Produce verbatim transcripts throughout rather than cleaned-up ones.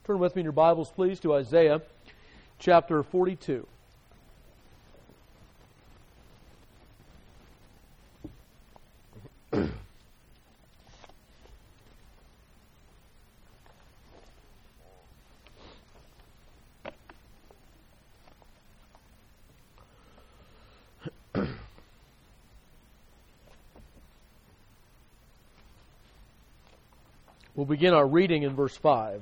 Turn with me in your Bibles, please, to Isaiah chapter forty-two. We'll begin our reading in verse five.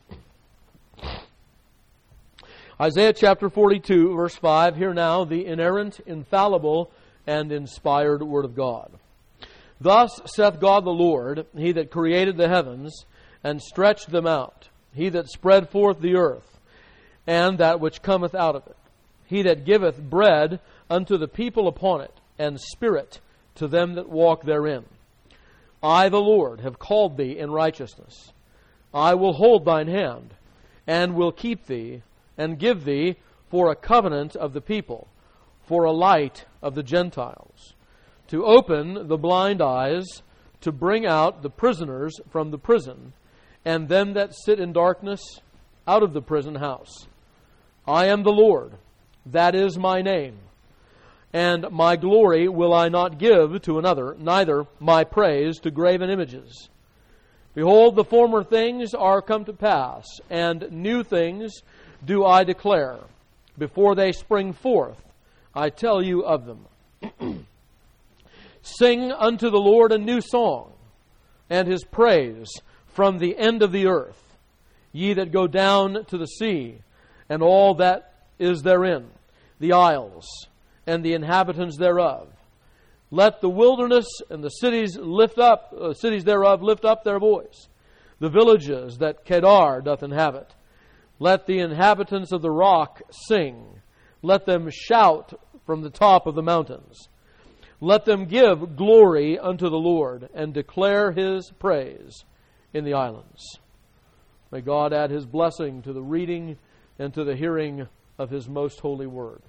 Isaiah chapter forty-two, verse five. Hear now the inerrant, infallible, and inspired Word of God. Thus saith God the Lord, He that created the heavens, and stretched them out, He that spread forth the earth, and that which cometh out of it, He that giveth bread unto the people upon it, and spirit to them that walk therein. I, the Lord, have called thee in righteousness. I will hold thine hand, and will keep thee, and give thee for a covenant of the people, for a light of the Gentiles, to open the blind eyes, to bring out the prisoners from the prison, and them that sit in darkness out of the prison house. I am the Lord, that is my name. And my glory will I not give to another, neither my praise to graven images. Behold, the former things are come to pass, and new things do I declare. Before they spring forth, I tell you of them. Sing unto the Lord a new song, and His praise from the end of the earth. Ye that go down to the sea, and all that is therein, the isles, and the inhabitants thereof. Let the wilderness and the cities lift up, uh, cities thereof lift up their voice. The villages that Kedar doth inhabit. Let the inhabitants of the rock sing. Let them shout from the top of the mountains. Let them give glory unto the Lord, and declare His praise in the islands. May God add His blessing to the reading and to the hearing of His most holy word.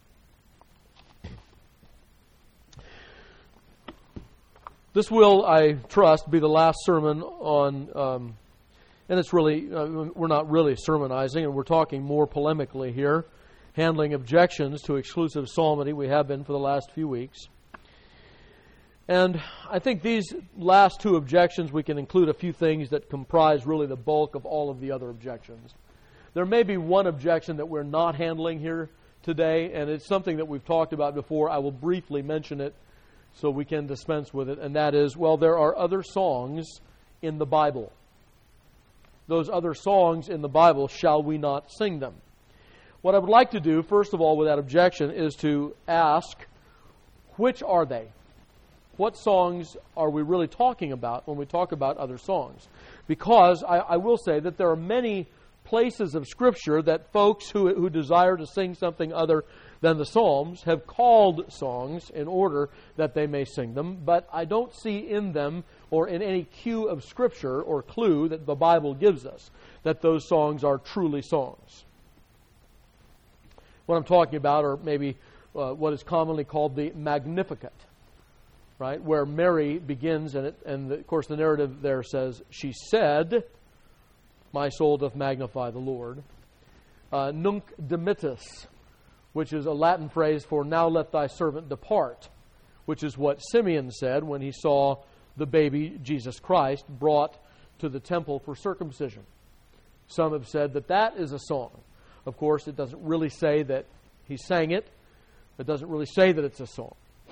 This will, I trust, be the last sermon on, um, and it's really, uh, we're not really sermonizing, and we're talking more polemically here, handling objections to exclusive psalmody. We have been for the last few weeks. And I think these last two objections, we can include a few things that comprise really the bulk of all of the other objections. There may be one objection that we're not handling here today, and it's something that we've talked about before. I will briefly mention it so we can dispense with it, and that is, well, there are other songs in the Bible. Those other songs in the Bible, shall we not sing them? What I would like to do, first of all, with that objection, is to ask, which are they? What songs are we really talking about when we talk about other songs? Because I, I will say that there are many places of Scripture that folks who, who desire to sing something other than the Psalms have called songs in order that they may sing them, but I don't see in them or in any cue of Scripture or clue that the Bible gives us that those songs are truly songs. What I'm talking about are maybe uh, what is commonly called the Magnificat, right, where Mary begins, and, it, and the, of course the narrative there says, she said, my soul doth magnify the Lord. Uh, Nunc dimittis, which is a Latin phrase for now let thy servant depart, which is what Simeon said when he saw the baby Jesus Christ brought to the temple for circumcision. Some have said that that is a song. Of course, it doesn't really say that he sang it. It doesn't really say that it's a song.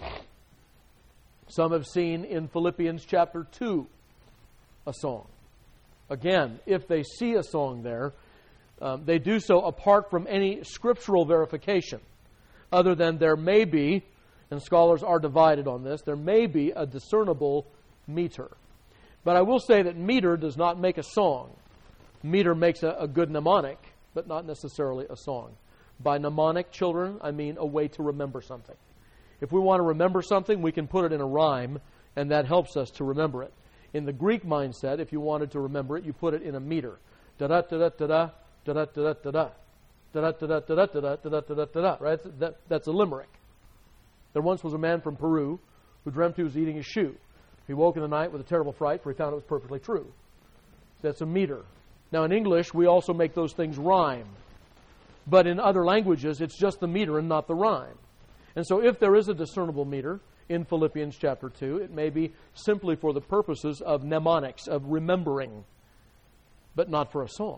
Some have seen in Philippians chapter two a song. Again, if they see a song there, Um, they do so apart from any scriptural verification, other than there may be, and scholars are divided on this, there may be a discernible meter. But I will say that meter does not make a song. Meter makes a, a good mnemonic, but not necessarily a song. By mnemonic, children, I mean a way to remember something. If we want to remember something, we can put it in a rhyme, and that helps us to remember it. In the Greek mindset, if you wanted to remember it, you put it in a meter. Da-da-da-da-da-da. Da-da-da-da-da-da. Da-da-da-da-da-da-da-da-da-da-da. Right? That, that's a limerick. There once was a man from Peru who dreamt he was eating his shoe. He woke in the night with a terrible fright, for he found it was perfectly true. That's a meter. Now in English, we also make those things rhyme. But in other languages, it's just the meter and not the rhyme. And so if there is a discernible meter in Philippians chapter two, it may be simply for the purposes of mnemonics, of remembering, but not for a song.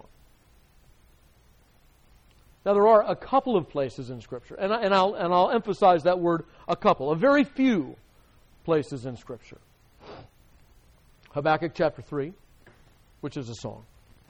Now there are a couple of places in Scripture, and, I, and, I'll, and I'll emphasize that word a couple, a very few places in Scripture. Habakkuk chapter three, which is a song.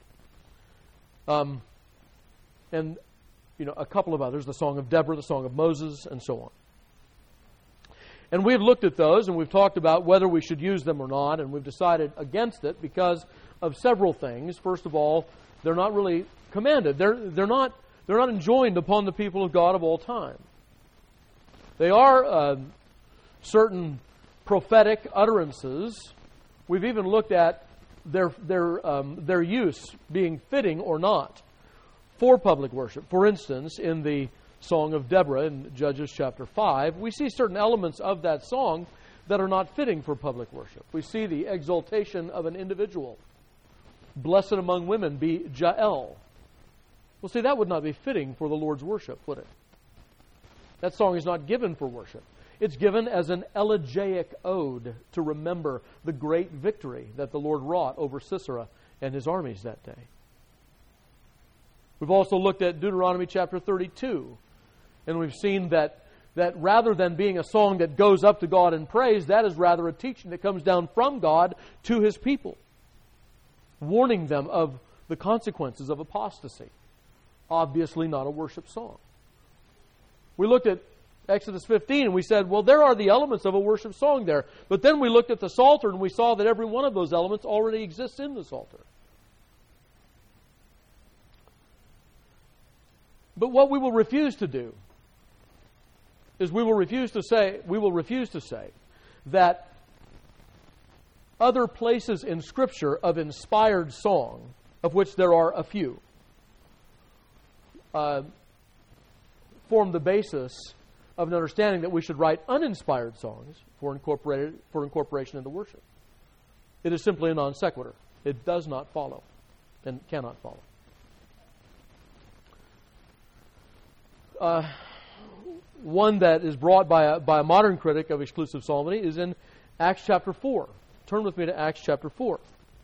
Um, and you know, a couple of others, the Song of Deborah, the Song of Moses, and so on. And we've looked at those, and we've talked about whether we should use them or not, and we've decided against it because of several things. First of all, they're not really commanded. They're, they're, not, they're not enjoined upon the people of God of all time. They are uh, certain prophetic utterances. We've even looked at their, their, um, their use being fitting or not for public worship. For instance, in the Song of Deborah in Judges chapter five, we see certain elements of that song that are not fitting for public worship. We see the exaltation of an individual. Blessed among women be Jael. Well, see, that would not be fitting for the Lord's worship, would it? That song is not given for worship. It's given as an elegiac ode to remember the great victory that the Lord wrought over Sisera and his armies that day. We've also looked at Deuteronomy chapter thirty-two, and we've seen that, that rather than being a song that goes up to God in praise, that is rather a teaching that comes down from God to His people, warning them of the consequences of apostasy. Obviously not a worship song. We looked at Exodus fifteen, and we said, well, there are the elements of a worship song there. But then we looked at the Psalter, and we saw that every one of those elements already exists in the Psalter. But what we will refuse to do is we will refuse to say, we will refuse to say that other places in Scripture of inspired song, of which there are a few, uh, form the basis of an understanding that we should write uninspired songs for incorporated for incorporation into worship. It is simply a non sequitur. It does not follow and cannot follow. Uh, one that is brought by a, by a modern critic of exclusive psalmody is in Acts chapter four. Turn with me to Acts chapter four.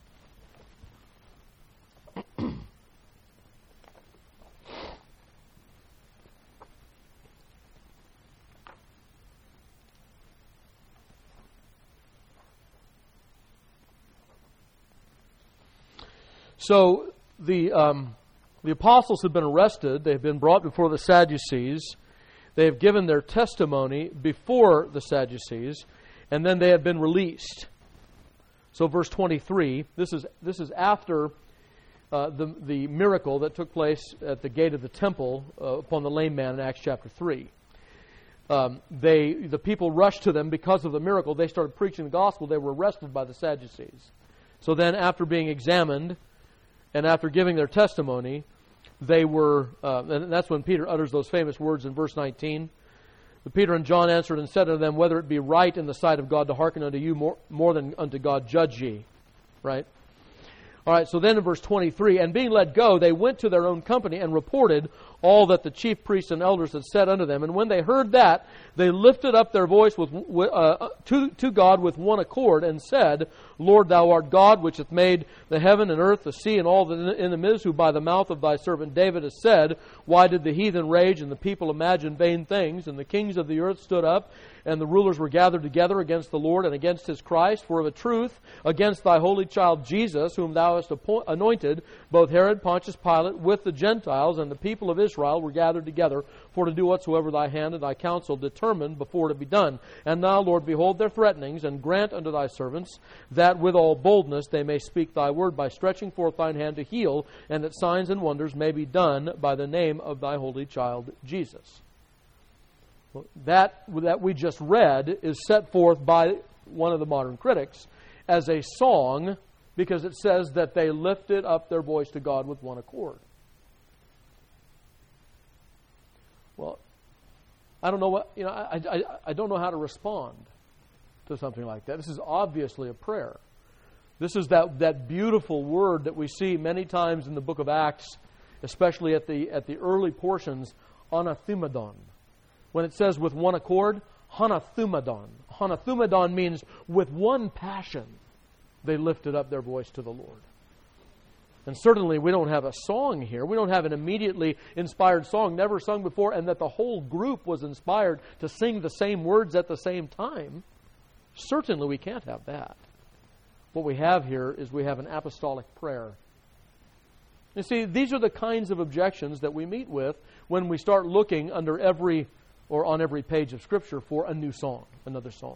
So the um, the apostles have been arrested. They've been brought before the Sadducees. They have given their testimony before the Sadducees, and then they have been released. So verse twenty-three, this is this is after uh, the the miracle that took place at the gate of the temple uh, upon the lame man in Acts chapter three. Um, they the people rushed to them because of the miracle. They started preaching the gospel. They were arrested by the Sadducees. So then, after being examined and after giving their testimony, they were, uh, and that's when Peter utters those famous words in verse nineteen. But Peter and John answered and said unto them, whether it be right in the sight of God to hearken unto you more, more than unto God, judge ye. Right? All right, so then in verse twenty-three, and being let go, they went to their own company and reported all that the chief priests and elders had said unto them. And when they heard that, they lifted up their voice with, uh, to, to God with one accord and said, Lord, thou art God, which hath made the heaven and earth, the sea, and all that in them is, who by the mouth of thy servant David has said, why did the heathen rage, and the people imagine vain things? And the kings of the earth stood up, and the rulers were gathered together against the Lord and against His Christ. For of a truth, against thy holy child Jesus, whom thou hast appoint, anointed, both Herod, Pontius Pilate, with the Gentiles and the people of Israel were gathered together for to do whatsoever thy hand and thy counsel determined before to be done. And now, Lord, behold their threatenings, and grant unto thy servants that with all boldness they may speak thy word by stretching forth thine hand to heal, and that signs and wonders may be done by the name of thy holy child Jesus. That that we just read is set forth by one of the modern critics as a song, because it says that they lifted up their voice to God with one accord. Well, I don't know what you know. I, I I don't know how to respond to something like that. This is obviously a prayer. This is that, that beautiful word that we see many times in the book of Acts, especially at the at the early portions, anathumadon. When it says with one accord, hanathumadon. Hanathumadon means with one passion they lifted up their voice to the Lord. And certainly we don't have a song here. We don't have an immediately inspired song, never sung before, and that the whole group was inspired to sing the same words at the same time. Certainly we can't have that. What we have here is we have an apostolic prayer. You see, these are the kinds of objections that we meet with when we start looking under every or on every page of Scripture for a new song, another song.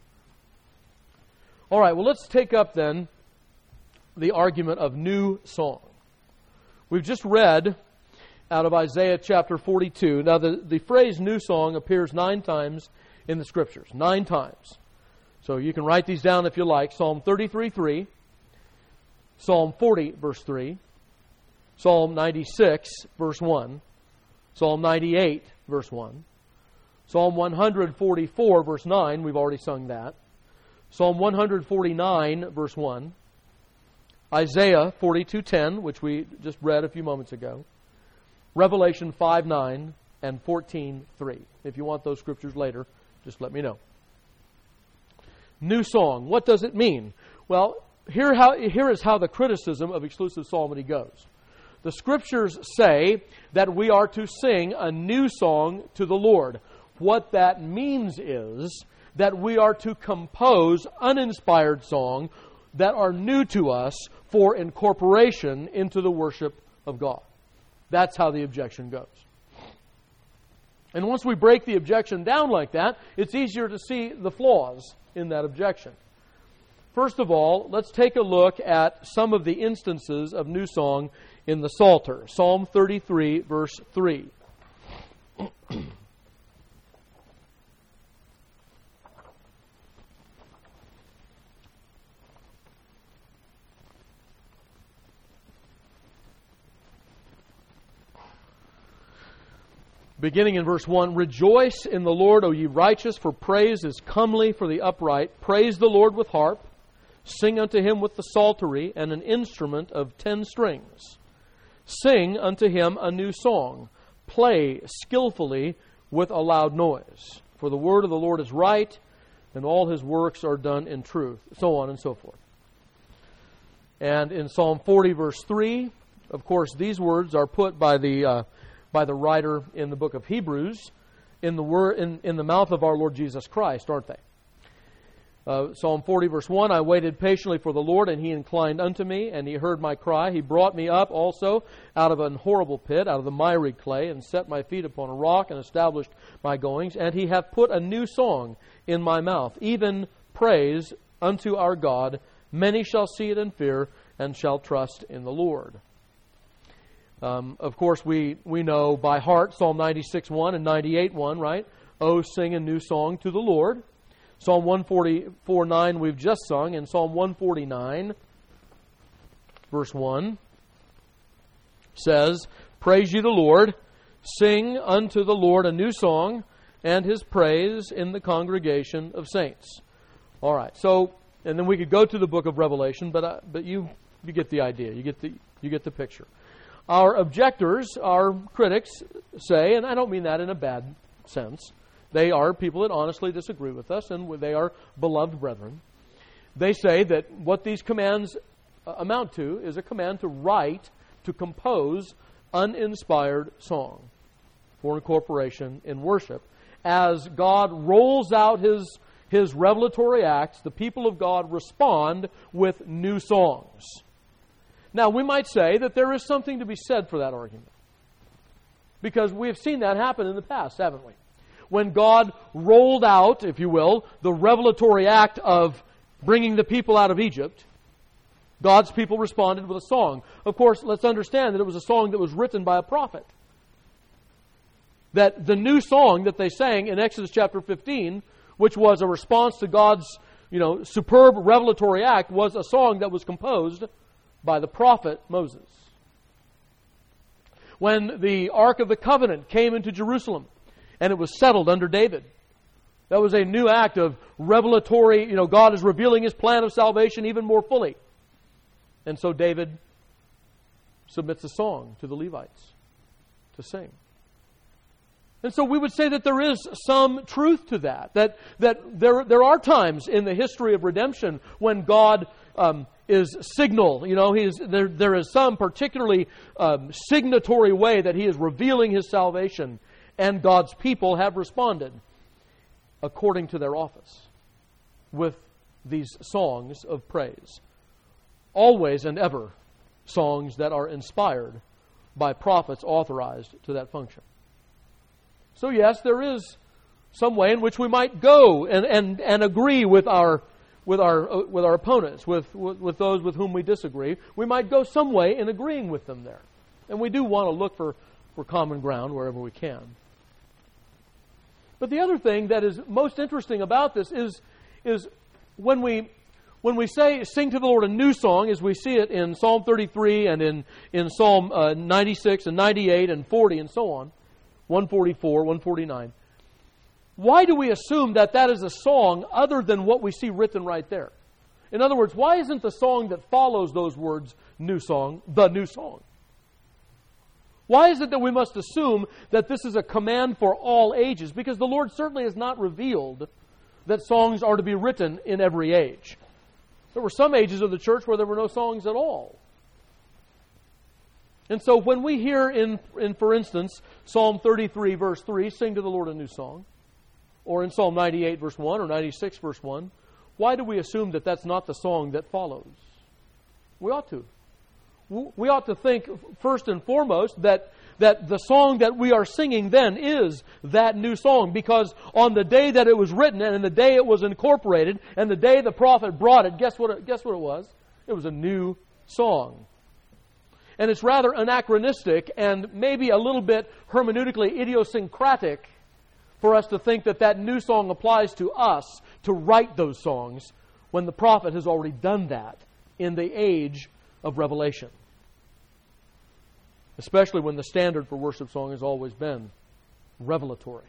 All right, well, let's take up then the argument of new song. We've just read out of Isaiah chapter forty-two. Now, the, the phrase new song appears nine times in the Scriptures. Nine times. So you can write these down if you like. Psalm thirty-three three, Psalm forty, verse three, Psalm ninety-six, verse one, Psalm ninety-eight, verse one, Psalm one forty-four, verse nine, we've already sung that, Psalm one forty-nine, verse one, Isaiah forty-two ten, which we just read a few moments ago, Revelation five nine, and fourteen three. If you want those scriptures later, just let me know. New song. What does it mean? Well, here, how, here is how the criticism of exclusive psalmody goes. The Scriptures say that we are to sing a new song to the Lord. What that means is that we are to compose uninspired songs that are new to us for incorporation into the worship of God. That's how the objection goes. And once we break the objection down like that, it's easier to see the flaws in that objection. First of all, let's take a look at some of the instances of new song in the Psalter. Psalm thirty-three, verse three. Beginning in verse one, Rejoice in the Lord, O ye righteous, for praise is comely for the upright. Praise the Lord with harp. Sing unto him with the psaltery and an instrument of ten strings. Sing unto him a new song. Play skillfully with a loud noise. For the word of the Lord is right, and all his works are done in truth. So on and so forth. And in Psalm forty, verse three, of course, these words are put by the... Uh, by the writer in the book of Hebrews, in the word in, in the mouth of our Lord Jesus Christ, aren't they? Uh, Psalm forty, verse one, I waited patiently for the Lord, and he inclined unto me, and he heard my cry. He brought me up also out of an horrible pit, out of the miry clay, and set my feet upon a rock, and established my goings. And he hath put a new song in my mouth, even praise unto our God. Many shall see it and fear, and shall trust in the Lord. Um, of course, we, we know by heart Psalm ninety-six one and ninety-eight one, right? Oh, sing a new song to the Lord. Psalm one forty-four nine we've just sung, and Psalm one forty-nine, verse one, says, Praise ye the Lord, sing unto the Lord a new song, and his praise in the congregation of saints. All right, so, and then we could go to the book of Revelation, but uh, but you you get the idea, you get the you get the picture. Our objectors, our critics, say, and I don't mean that in a bad sense, they are people that honestly disagree with us, and they are beloved brethren. They say that what these commands amount to is a command to write, to compose uninspired song for incorporation in worship. As God rolls out His, His revelatory acts, the people of God respond with new songs. Now, we might say that there is something to be said for that argument, because we have seen that happen in the past, haven't we? When God rolled out, if you will, the revelatory act of bringing the people out of Egypt, God's people responded with a song. Of course, let's understand that it was a song that was written by a prophet. That the new song that they sang in Exodus chapter fifteen, which was a response to God's, you know, superb revelatory act, was a song that was composed by the prophet Moses. When the Ark of the Covenant came into Jerusalem and it was settled under David, that was a new act of revelatory, you know, God is revealing His plan of salvation even more fully. And so David submits a song to the Levites to sing. And so we would say that there is some truth to that. That, that there, there are times in the history of redemption when God um, is signal. You know, he is, there, there is some particularly um, signatory way that He is revealing His salvation. And God's people have responded according to their office with these songs of praise. Always and ever songs that are inspired by prophets authorized to that function. So yes, there is some way in which we might go and, and, and agree with our with our uh, with our opponents, with, with with those with whom we disagree. We might go some way in agreeing with them there. And we do want to look for, for common ground wherever we can. But the other thing that is most interesting about this is is when we when we say sing to the Lord a new song, as we see it in Psalm thirty-three and in, in Psalm uh, ninety-six and ninety-eight and forty and so on, one forty-four, one forty-nine. Why do we assume that that is a song other than what we see written right there? In other words, why isn't the song that follows those words, new song, the new song? Why is it that we must assume that this is a command for all ages? Because the Lord certainly has not revealed that songs are to be written in every age. There were some ages of the church where there were no songs at all. And so when we hear in, in for instance, Psalm thirty-three, verse three, sing to the Lord a new song, or in Psalm ninety-eight, verse one, or ninety-six, verse one, why do we assume that that's not the song that follows? We ought to. We ought to think first and foremost that, that the song that we are singing then is that new song, because on the day that it was written and the day it was incorporated and the day the prophet brought it, guess what it, guess what it was? It was a new song. And it's rather anachronistic and maybe a little bit hermeneutically idiosyncratic for us to think that that new song applies to us to write those songs when the prophet has already done that in the age of revelation. Especially when the standard for worship song has always been revelatory.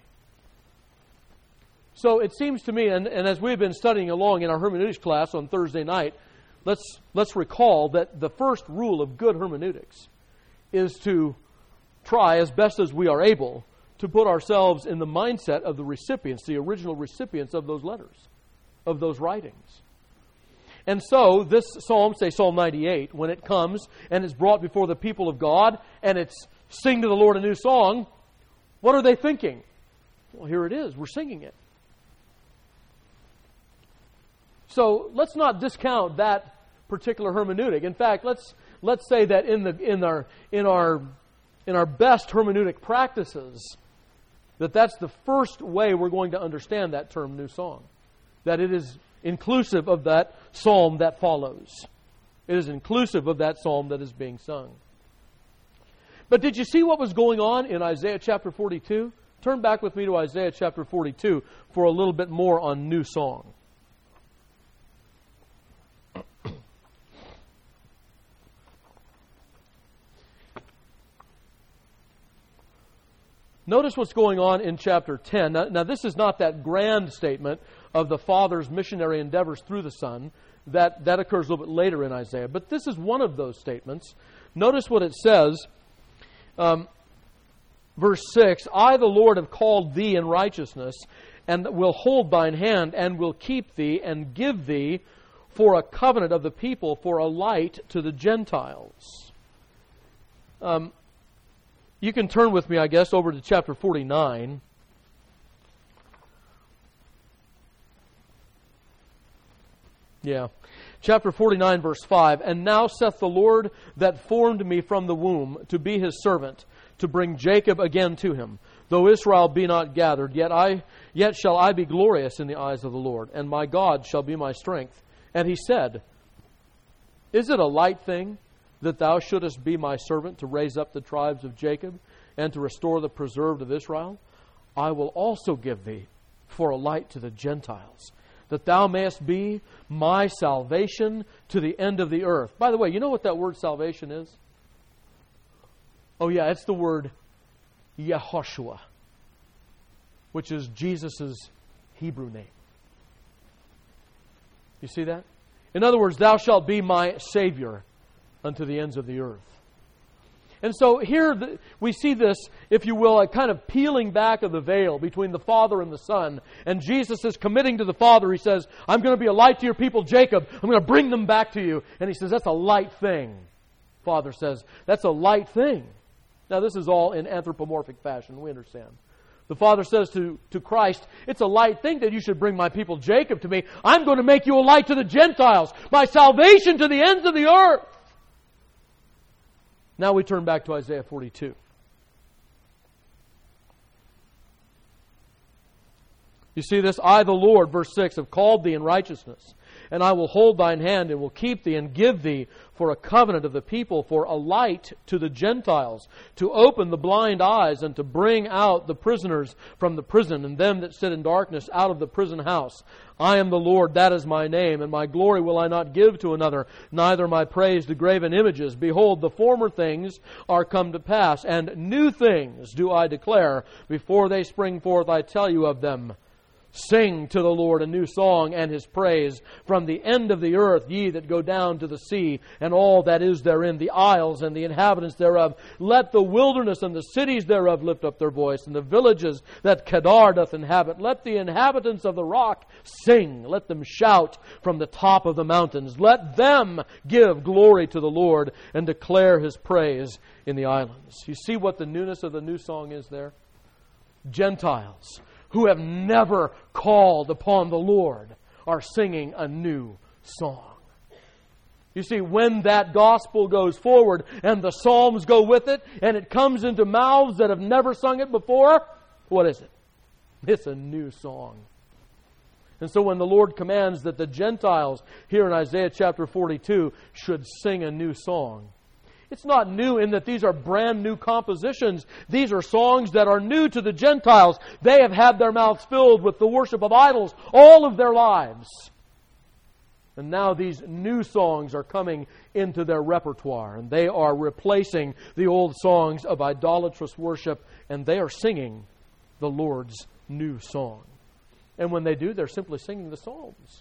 So it seems to me, and, and as we've been studying along in our hermeneutics class on Thursday night, let's let's recall that the first rule of good hermeneutics is to try as best as we are able to put ourselves in the mindset of the recipients, the original recipients of those letters, of those writings. And so, this psalm, say Psalm ninety-eight, when it comes and is brought before the people of God, and it's sing to the Lord a new song, what are they thinking? Well, here it is. We're singing it. So, let's not discount that particular hermeneutic. In fact, let's let's say that in the in our in our in our best hermeneutic practices, that that's the first way we're going to understand that term new song. That it is inclusive of that psalm that follows. It is inclusive of that psalm that is being sung. But did you see what was going on in Isaiah chapter forty-two? Turn back with me to Isaiah chapter forty-two for a little bit more on new song. Notice what's going on in chapter ten. Now, now, this is not that grand statement of the Father's missionary endeavors through the Son. That, that occurs a little bit later in Isaiah. But this is one of those statements. Notice what it says. Um, verse six, I, the Lord, have called thee in righteousness, and will hold thine hand, and will keep thee, and give thee for a covenant of the people, for a light to the Gentiles. Um You can turn with me, I guess, over to chapter forty-nine. Yeah. Chapter forty-nine, verse five. And now saith the Lord that formed me from the womb to be his servant, to bring Jacob again to him. Though Israel be not gathered, yet I yet shall I be glorious in the eyes of the Lord, and my God shall be my strength. And he said, Is it a light thing that thou shouldest be my servant to raise up the tribes of Jacob and to restore the preserved of Israel? I will also give thee for a light to the Gentiles, that thou mayest be my salvation to the end of the earth. By the way, you know what that word salvation is? Oh yeah, it's the word Yehoshua, which is Jesus' Hebrew name. You see that? In other words, thou shalt be my Savior. unto the ends of the earth. And so here the, we see this, if you will, a kind of peeling back of the veil between the Father and the Son. And Jesus is committing to the Father. He says, I'm going to be a light to your people, Jacob. I'm going to bring them back to you. And He says, that's a light thing. Father says, that's a light thing. Now this is all in anthropomorphic fashion. We understand. The Father says to, to Christ, it's a light thing that you should bring my people Jacob to me. I'm going to make you a light to the Gentiles. My salvation to the ends of the earth. Now we turn back to Isaiah forty-two. You see this? I, the Lord, verse six, have called thee in righteousness, and I will hold thine hand and will keep thee and give thee for a covenant of the people, for a light to the Gentiles, to open the blind eyes and to bring out the prisoners from the prison and them that sit in darkness out of the prison house. I am the Lord, that is my name, and my glory will I not give to another, neither my praise to graven images. Behold, the former things are come to pass, and new things do I declare. Before they spring forth, I tell you of them. Sing to the Lord a new song and His praise. From the end of the earth, ye that go down to the sea, and all that is therein, the isles and the inhabitants thereof. Let the wilderness and the cities thereof lift up their voice, and the villages that Kedar doth inhabit. Let the inhabitants of the rock sing. Let them shout from the top of the mountains. Let them give glory to the Lord and declare His praise in the islands. You see what the newness of the new song is there? Gentiles who have never called upon the Lord are singing a new song. You see, when that gospel goes forward and the psalms go with it and it comes into mouths that have never sung it before, what is it? It's a new song. And so when the Lord commands that the Gentiles here in Isaiah chapter forty-two should sing a new song, it's not new in that these are brand new compositions. These are songs that are new to the Gentiles. They have had their mouths filled with the worship of idols all of their lives. And now these new songs are coming into their repertoire, and they are replacing the old songs of idolatrous worship, and they are singing the Lord's new song. And when they do, they're simply singing the Psalms.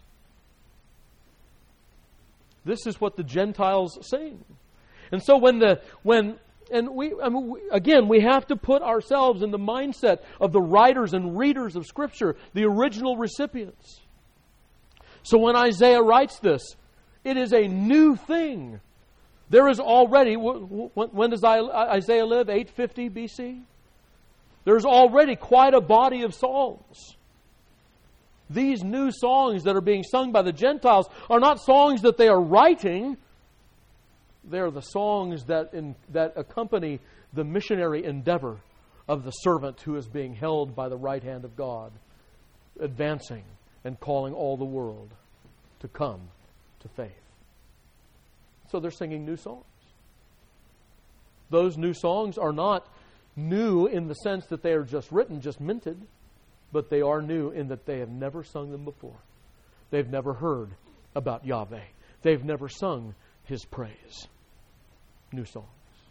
This is what the Gentiles sing. And so when the when and we, I mean, we again we have to put ourselves in the mindset of the writers and readers of Scripture, the original recipients. So when Isaiah writes this, it is a new thing. There is already, when does Isaiah live? eight fifty B C? There's already quite a body of psalms. These new songs that are being sung by the Gentiles are not songs that they are writing. They are the songs that in, that accompany the missionary endeavor of the servant who is being held by the right hand of God, advancing and calling all the world to come to faith. So they're singing new songs. Those new songs are not new in the sense that they are just written, just minted, but they are new in that they have never sung them before. They've never heard about Yahweh. They've never sung His praise. New songs.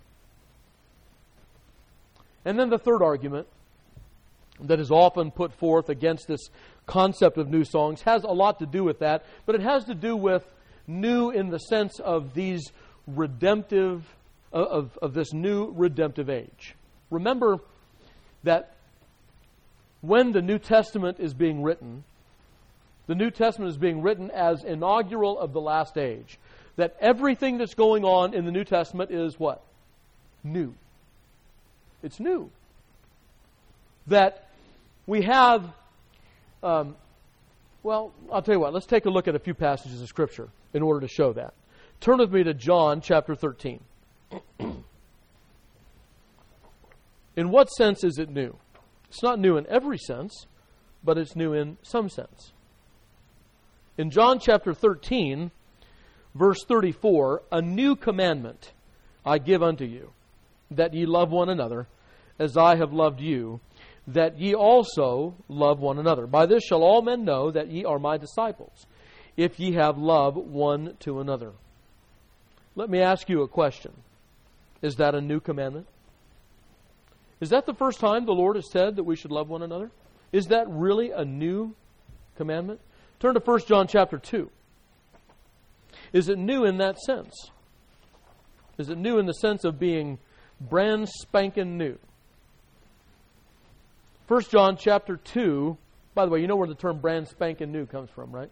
And then the third argument that is often put forth against this concept of new songs has a lot to do with that, but it has to do with new in the sense of these redemptive, of, of this new redemptive age. Remember that when the New Testament is being written, the New Testament is being written as inaugural of the last age. That everything that's going on in the New Testament is what? New. It's new. That we have, um, well, I'll tell you what, let's take a look at a few passages of Scripture in order to show that. Turn with me to John chapter thirteen. In what sense is it new? It's not new in every sense, but it's new in some sense. In John chapter thirteen, verse thirty-four, a new commandment I give unto you, that ye love one another, as I have loved you, that ye also love one another. By this shall all men know that ye are my disciples, if ye have love one to another. Let me ask you a question. Is that a new commandment? Is that the first time the Lord has said that we should love one another? Is that really a new commandment? Turn to First John chapter two. Is it new in that sense? Is it new in the sense of being brand spanking new? First John chapter two, by the way, you know where the term brand spanking new comes from, right?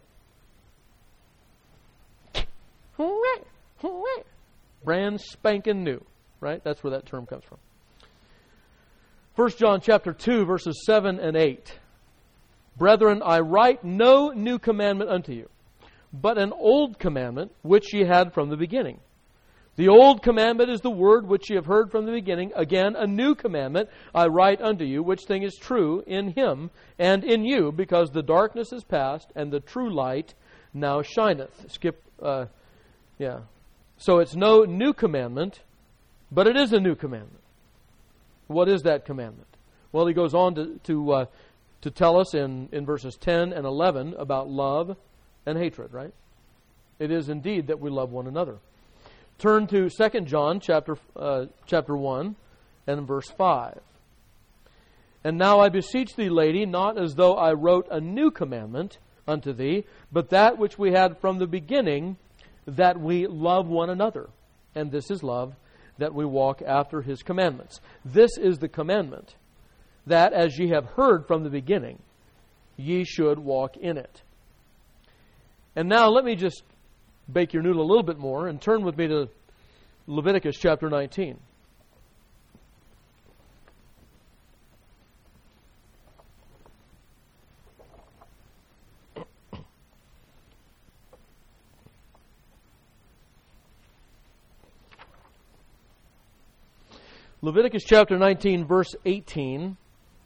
Brand spanking new, right? That's where that term comes from. First John chapter two, verses seven and eight. Brethren, I write no new commandment unto you, but an old commandment which ye had from the beginning. The old commandment is the word which ye have heard from the beginning. Again, a new commandment I write unto you, which thing is true in him and in you, because the darkness is past, and the true light now shineth. Skip, uh, yeah. So it's no new commandment, but it is a new commandment. What is that commandment? Well, he goes on to to, uh, to tell us in, in verses ten and eleven about love and hatred, right? It is indeed that we love one another. Turn to Second John chapter uh, chapter one and verse five. And now I beseech thee, lady, not as though I wrote a new commandment unto thee, but that which we had from the beginning, that we love one another. And this is love, that we walk after his commandments. This is the commandment, that as ye have heard from the beginning, ye should walk in it. And now let me just bake your noodle a little bit more and turn with me to Leviticus chapter nineteen. Leviticus chapter nineteen, verse eighteen.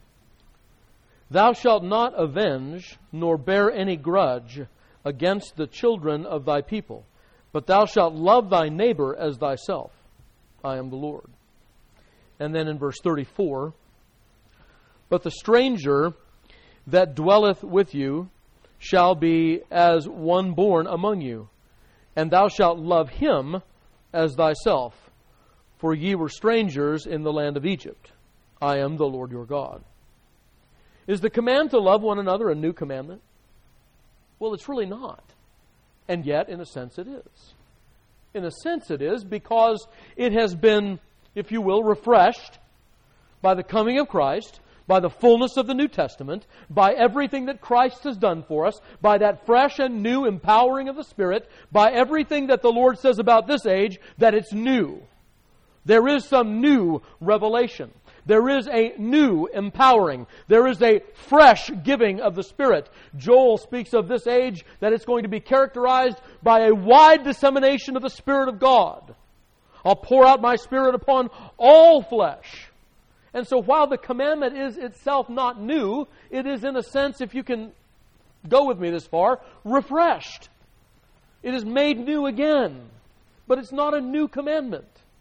Thou shalt not avenge, nor bear any grudge against the children of thy people, but thou shalt love thy neighbor as thyself. I am the Lord. And then in verse thirty-four, but the stranger that dwelleth with you shall be as one born among you, and thou shalt love him as thyself, for ye were strangers in the land of Egypt. I am the Lord your God. Is the command to love one another a new commandment? Well, it's really not. And yet, in a sense, it is. In a sense, it is because it has been, if you will, refreshed by the coming of Christ, by the fullness of the New Testament, by everything that Christ has done for us, by that fresh and new empowering of the Spirit, by everything that the Lord says about this age, that it's new. There is some new revelation. There is a new empowering. There is a fresh giving of the Spirit. Joel speaks of this age that it's going to be characterized by a wide dissemination of the Spirit of God. I'll pour out my Spirit upon all flesh. And so while the commandment is itself not new, it is in a sense, if you can go with me this far, refreshed. It is made new again. But it's not a new commandment.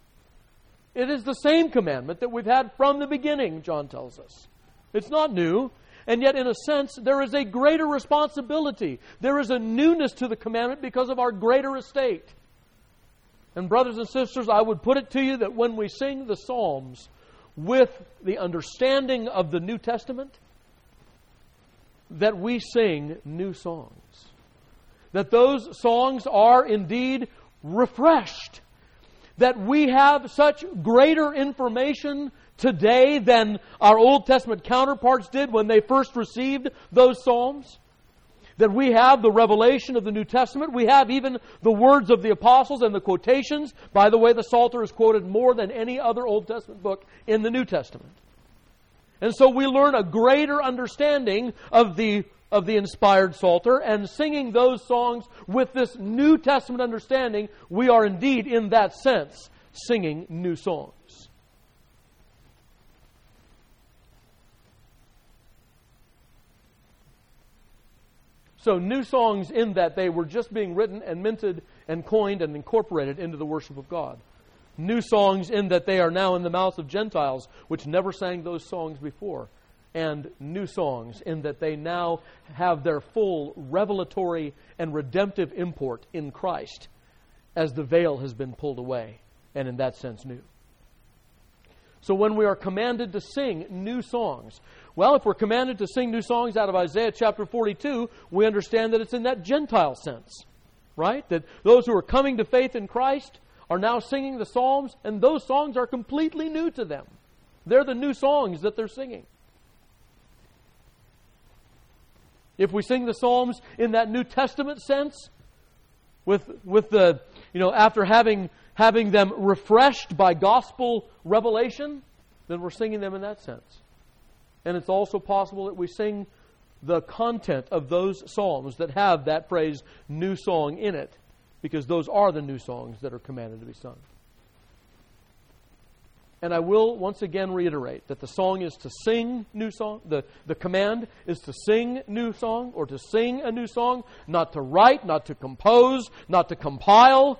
It is the same commandment that we've had from the beginning, John tells us. It's not new, and yet in a sense there is a greater responsibility. There is a newness to the commandment because of our greater estate. And brothers and sisters, I would put it to you that when we sing the Psalms with the understanding of the New Testament, that we sing new songs. That those songs are indeed refreshed. That we have such greater information today than our Old Testament counterparts did when they first received those Psalms. That we have the revelation of the New Testament. We have even the words of the apostles and the quotations. By the way, the Psalter is quoted more than any other Old Testament book in the New Testament. And so we learn a greater understanding of the of the inspired Psalter, and singing those songs with this New Testament understanding, we are indeed, in that sense, singing new songs. So new songs in that they were just being written and minted and coined and incorporated into the worship of God. New songs in that they are now in the mouths of Gentiles, which never sang those songs before. And new songs in that they now have their full revelatory and redemptive import in Christ as the veil has been pulled away, and in that sense new. So when we are commanded to sing new songs, well, if we're commanded to sing new songs out of Isaiah chapter forty-two, we understand that it's in that Gentile sense, right? That those who are coming to faith in Christ are now singing the Psalms, and those songs are completely new to them. They're the new songs that they're singing. If we sing the Psalms in that New Testament sense, with with the, you know, after having having them refreshed by gospel revelation, then we're singing them in that sense. And it's also possible that we sing the content of those psalms that have that phrase, new song, in it, because those are the new songs that are commanded to be sung. And I will once again reiterate that the song is to sing new song. The, the command is to sing new song, or to sing a new song, not to write, not to compose, not to compile.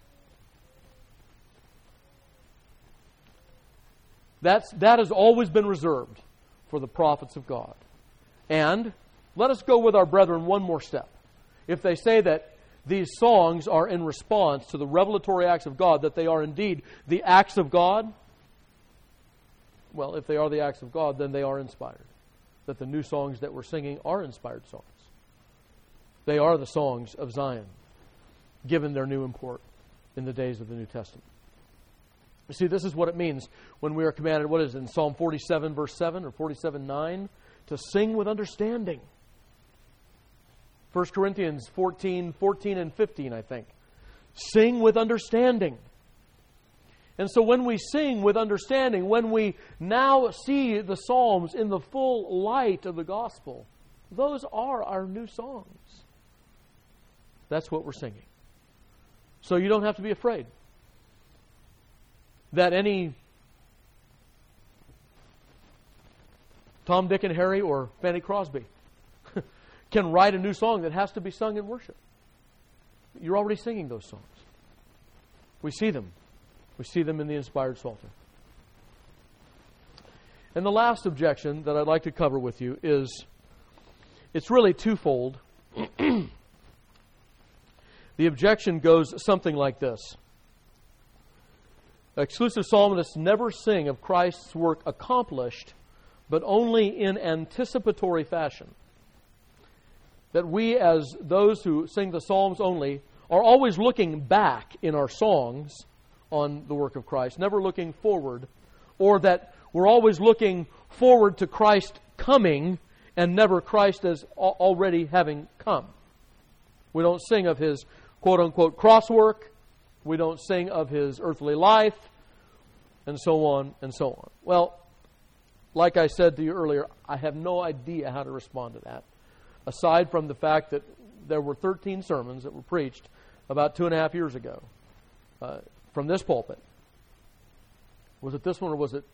That's, that has always been reserved for the prophets of God. And let us go with our brethren one more step. If they say that these songs are in response to the revelatory acts of God, that they are indeed the acts of God, well, if they are the acts of God, then they are inspired. That the new songs that we're singing are inspired songs. They are the songs of Zion, given their new import in the days of the New Testament. You see, this is what it means when we are commanded, what is it, in Psalm forty-seven, verse seven, or forty-seven, nine, to sing with understanding. First Corinthians fourteen, fourteen and fifteen, I think. Sing with understanding. And so when we sing with understanding, when we now see the Psalms in the full light of the gospel, those are our new songs. That's what we're singing. So you don't have to be afraid that any Tom, Dick, and Harry or Fanny Crosby can write a new song that has to be sung in worship. You're already singing those songs. We see them. We see them in the inspired Psalter. And the last objection that I'd like to cover with you is, it's really twofold. The objection goes something like this. Exclusive psalmists never sing of Christ's work accomplished, but only in anticipatory fashion. That we, as those who sing the Psalms only, are always looking back in our songs on the work of Christ, never looking forward, or that we're always looking forward to Christ coming and never Christ as already having come. We don't sing of His quote-unquote cross work. We don't sing of His earthly life, and so on and so on. Well, like I said to you earlier, I have no idea how to respond to that, aside from the fact that there were thirteen sermons that were preached about two and a half years ago uh, from this pulpit. Was it this one or was it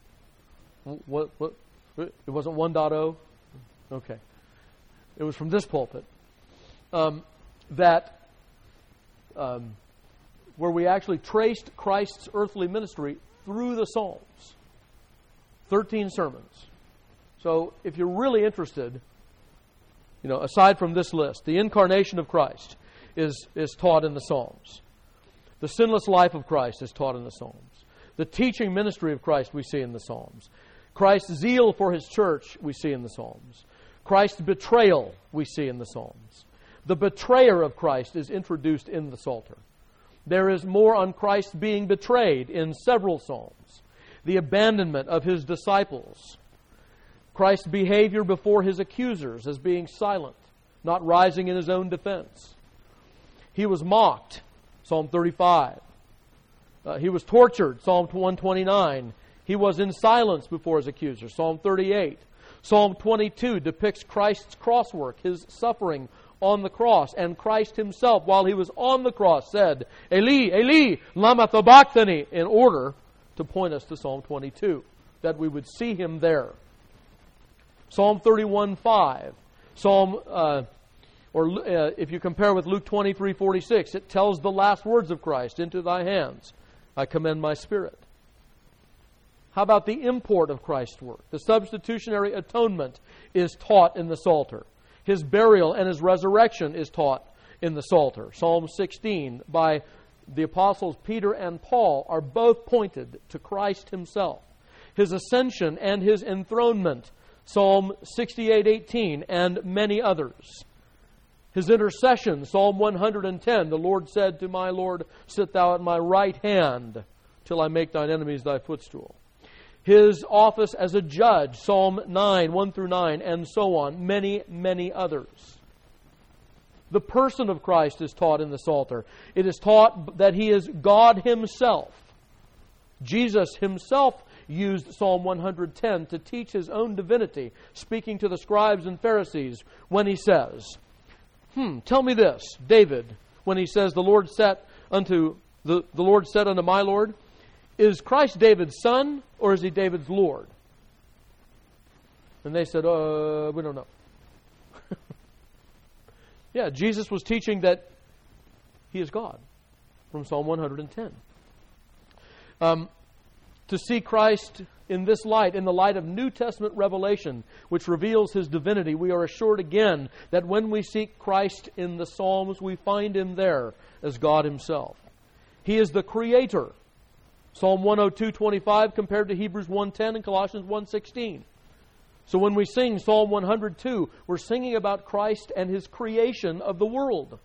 what? What? It wasn't one point oh? Okay. It was from this pulpit um, that um, where we actually traced Christ's earthly ministry through the Psalms. thirteen sermons. So if you're really interested, you know, aside from this list, the incarnation of Christ is, is taught in the Psalms. The sinless life of Christ is taught in the Psalms. The teaching ministry of Christ we see in the Psalms. Christ's zeal for His church we see in the Psalms. Christ's betrayal we see in the Psalms. The betrayer of Christ is introduced in the Psalter. There is more on Christ being betrayed in several Psalms. The abandonment of His disciples. Christ's behavior before His accusers as being silent, not rising in His own defense. He was mocked, Psalm thirty-five. Uh, he was tortured, Psalm one twenty-nine. He was in silence before His accusers, Psalm thirty-eight. Psalm twenty-two depicts Christ's cross work, His suffering on the cross. And Christ Himself, while He was on the cross, said, Eli, Eli, lama sabachthani, in order to point us to Psalm twenty-two, that we would see Him there. Psalm thirty-one five. Psalm, uh, or uh, if you compare with Luke twenty-three forty-six, it tells the last words of Christ, into Thy hands I commend my spirit. How about the import of Christ's work? The substitutionary atonement is taught in the Psalter. His burial and His resurrection is taught in the Psalter. Psalm sixteen by the apostles Peter and Paul are both pointed to Christ Himself. His ascension and His enthronement, Psalm sixty-eight eighteen, and many others. His intercession, Psalm one hundred ten, the Lord said to my Lord, sit thou at my right hand till I make thine enemies thy footstool. His office as a judge, Psalm nine, one through nine, and so on. Many, many others. The person of Christ is taught in the Psalter. It is taught that He is God Himself. Jesus Himself used Psalm one hundred ten to teach His own divinity, speaking to the scribes and Pharisees when He says, Hmm, tell me this, David, when he says, the Lord said unto the, the Lord said unto my Lord, is Christ David's son, or is He David's Lord? And they said, uh, we don't know. Yeah, Jesus was teaching that He is God from Psalm one hundred ten. Um, to see Christ in this light, in the light of New Testament revelation, which reveals His divinity, we are assured again that when we seek Christ in the Psalms, we find Him there as God Himself. He is the Creator. Psalm one oh two, twenty-five compared to Hebrews one ten and Colossians one sixteen. So when we sing Psalm one hundred two, we're singing about Christ and His creation of the world.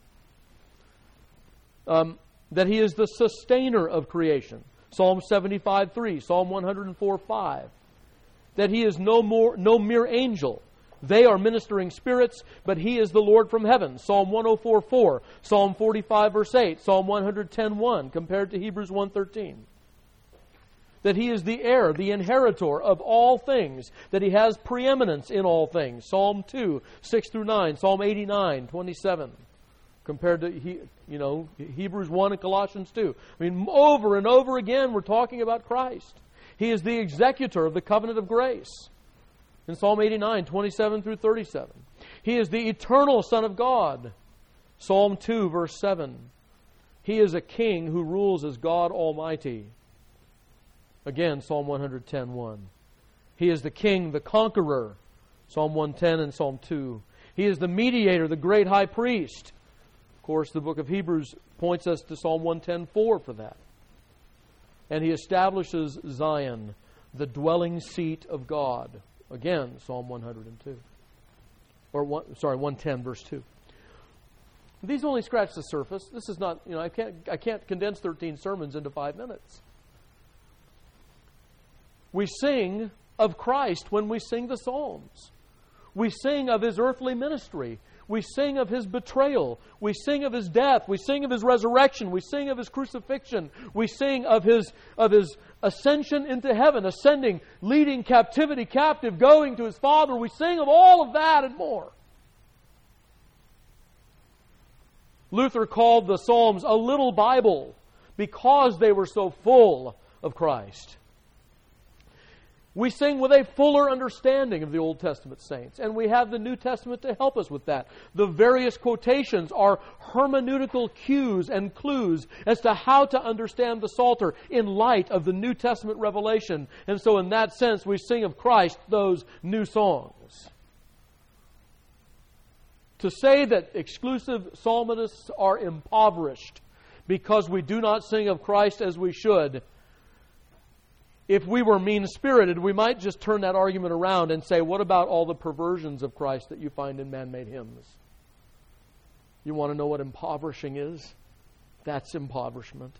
Um, that He is the sustainer of creation. Psalm seventy-five three, Psalm one oh four five. That He is no more, no mere angel. They are ministering spirits, but He is the Lord from heaven. Psalm one oh four four, Psalm forty-five verse eight, Psalm one ten one compared to Hebrews one thirteen. That He is the heir, the inheritor of all things. That He has preeminence in all things. Psalm two, six through nine. Psalm eighty-nine, twenty-seven. Compared to, you know, Hebrews one and Colossians two. I mean, over and over again, we're talking about Christ. He is the executor of the covenant of grace. In Psalm eighty-nine, twenty-seven through thirty-seven. He is the eternal Son of God. Psalm two, verse seven. He is a king who rules as God Almighty. Again, Psalm one ten one. He is the king, the conqueror. Psalm one ten and Psalm two. He is the mediator, the great high priest. Of course, the book of Hebrews points us to Psalm one ten four for that. And He establishes Zion, the dwelling seat of God. Again, Psalm one hundred two. Or, one, sorry, one ten verse two. These only scratch the surface. This is not, you know, I can't, I can't condense thirteen sermons into five minutes. We sing of Christ when we sing the Psalms. We sing of His earthly ministry. We sing of His betrayal. We sing of His death. We sing of His resurrection. We sing of His crucifixion. We sing of His, of His ascension into heaven, ascending, leading captivity captive, going to His Father. We sing of all of that and more. Luther called the Psalms a little Bible because they were so full of Christ. We sing with a fuller understanding of the Old Testament saints, and we have the New Testament to help us with that. The various quotations are hermeneutical cues and clues as to how to understand the Psalter in light of the New Testament revelation. And so in that sense, we sing of Christ those new songs. To say that exclusive psalmists are impoverished because we do not sing of Christ as we should, if we were mean-spirited, we might just turn that argument around and say, what about all the perversions of Christ that you find in man-made hymns? You want to know what impoverishing is? That's impoverishment.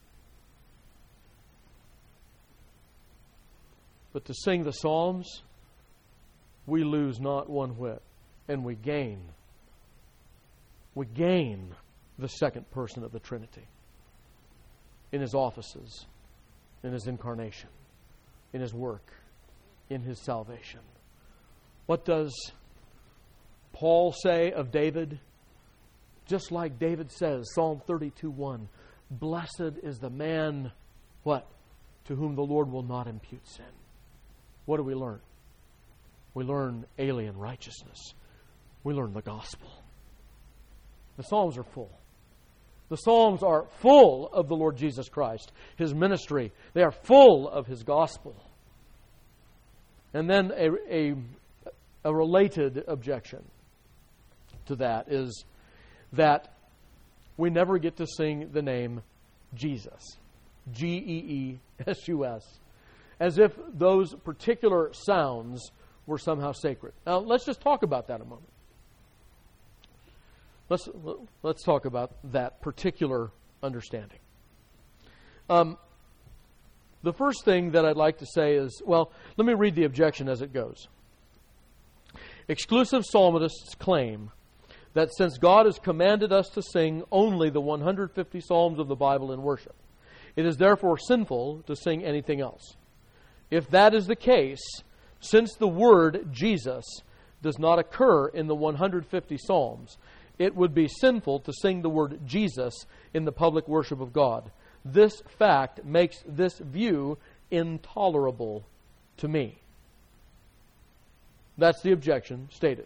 But to sing the Psalms, we lose not one whit, and we gain. We gain the second person of the Trinity in His offices, in His incarnation, in His work, in His salvation. What does Paul say of David? Just like David says, Psalm thirty-two one, blessed is the man, what? To whom the Lord will not impute sin. What do we learn? We learn alien righteousness. We learn the gospel. The Psalms are full. The Psalms are full of the Lord Jesus Christ, His ministry. They are full of His gospel. And then a, a, a related objection to that is that we never get to sing the name Jesus. G E E S U S. As if those particular sounds were somehow sacred. Now, let's just talk about that a moment. Let's let's talk about that particular understanding. Um, the first thing that I'd like to say is, well, let me read the objection as it goes. Exclusive psalmists claim that since God has commanded us to sing only the one hundred fifty psalms of the Bible in worship, it is therefore sinful to sing anything else. If that is the case, since the word Jesus does not occur in the one hundred fifty psalms, it would be sinful to sing the word Jesus in the public worship of God. This fact makes this view intolerable to me. That's the objection stated.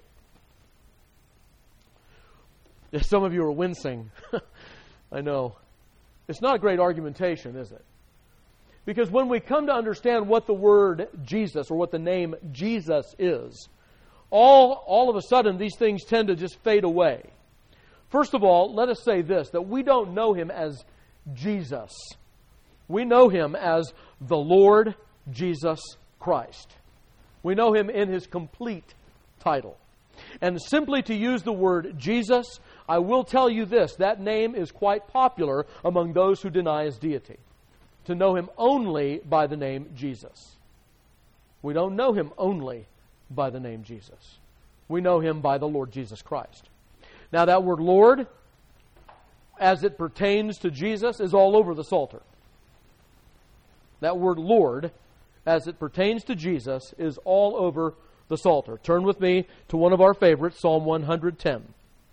Some of you are wincing. I know. It's not a great argumentation, is it? Because when we come to understand what the word Jesus or what the name Jesus is, all, all of a sudden these things tend to just fade away. First of all, let us say this, that we don't know Him as Jesus. We know Him as the Lord Jesus Christ. We know Him in His complete title. And simply to use the word Jesus, I will tell you this, that name is quite popular among those who deny His deity. To know Him only by the name Jesus. We don't know Him only by the name Jesus. We know Him by the Lord Jesus Christ. Now that word Lord, as it pertains to Jesus, is all over the Psalter. That word Lord, as it pertains to Jesus, is all over the Psalter. Turn with me to one of our favorites, Psalm one hundred ten.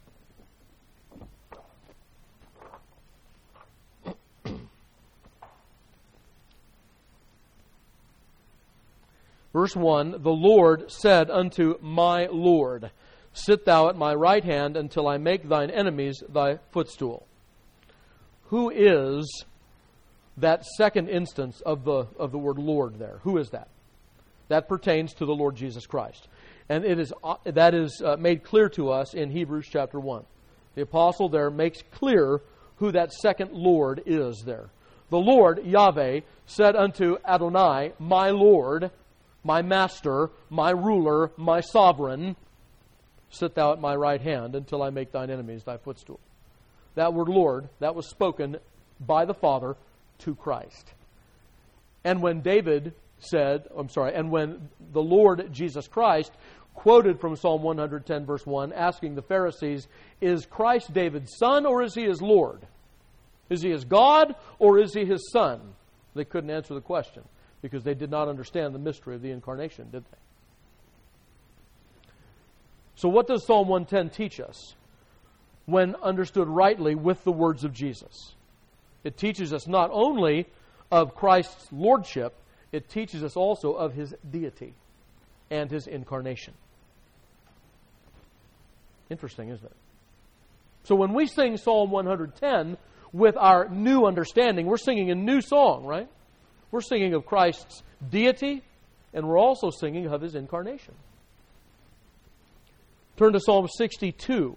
Verse one, the Lord said unto my Lord, sit thou at my right hand until I make thine enemies thy footstool. Who is that second instance of the of the word Lord there? Who is that? That pertains to the Lord Jesus Christ. And it is uh, that is uh, made clear to us in Hebrews chapter one. The apostle there makes clear who that second Lord is there. The Lord, Yahweh, said unto Adonai, my Lord, my master, my ruler, my sovereign, sit thou at my right hand until I make thine enemies thy footstool. That word Lord, that was spoken by the Father to Christ. And when David said, I'm sorry, and when the Lord Jesus Christ quoted from Psalm one hundred ten verse one, asking the Pharisees, is Christ David's son or is He his Lord? Is He his God or is He his son? They couldn't answer the question because they did not understand the mystery of the incarnation, did they? So what does Psalm one ten teach us when understood rightly with the words of Jesus? It teaches us not only of Christ's lordship, it teaches us also of His deity and His incarnation. Interesting, isn't it? So when we sing Psalm one hundred ten with our new understanding, we're singing a new song, right? We're singing of Christ's deity, and we're also singing of His incarnation. Turn to Psalm sixty-two.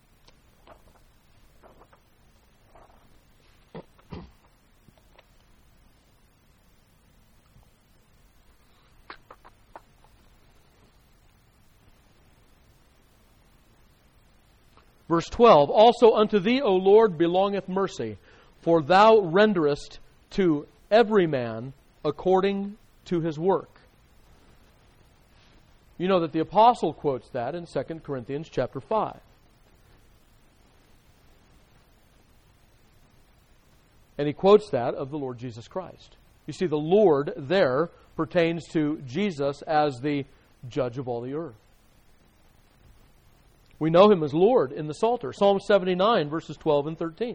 Verse twelve, also unto thee, O Lord, belongeth mercy, for thou renderest to every man according to his work. You know that the apostle quotes that in Second Corinthians chapter five. And he quotes that of the Lord Jesus Christ. You see, the Lord there pertains to Jesus as the judge of all the earth. We know Him as Lord in the Psalter. Psalm seventy-nine, verses twelve and thirteen.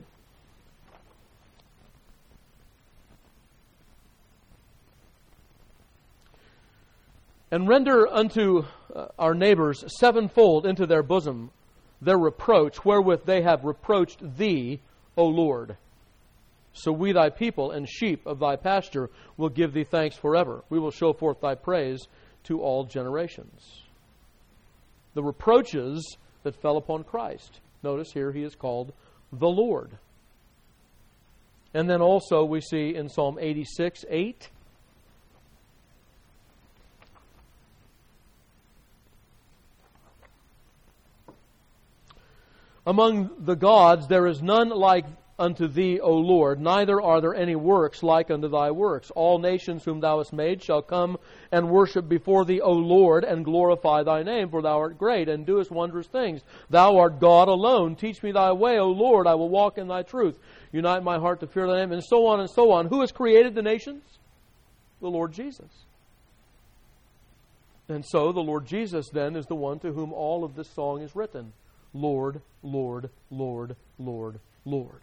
And render unto uh, our neighbors sevenfold into their bosom their reproach, wherewith they have reproached Thee, O Lord. So we Thy people and sheep of Thy pasture will give Thee thanks forever. We will show forth Thy praise to all generations. The reproaches that fell upon Christ. Notice here He is called the Lord. And then also we see in Psalm eighty-six, eight, Among the gods there is none like unto thee, O Lord, neither are there any works like unto thy works. All nations whom thou hast made shall come and worship before thee, O Lord, and glorify thy name, for thou art great, and doest wondrous things. Thou art God alone. Teach me thy way, O Lord, I will walk in thy truth. Unite my heart to fear thy name, and so on and so on. Who has created the nations? The Lord Jesus. And so the Lord Jesus then is the one to whom all of this song is written. Lord, Lord, Lord, Lord, Lord.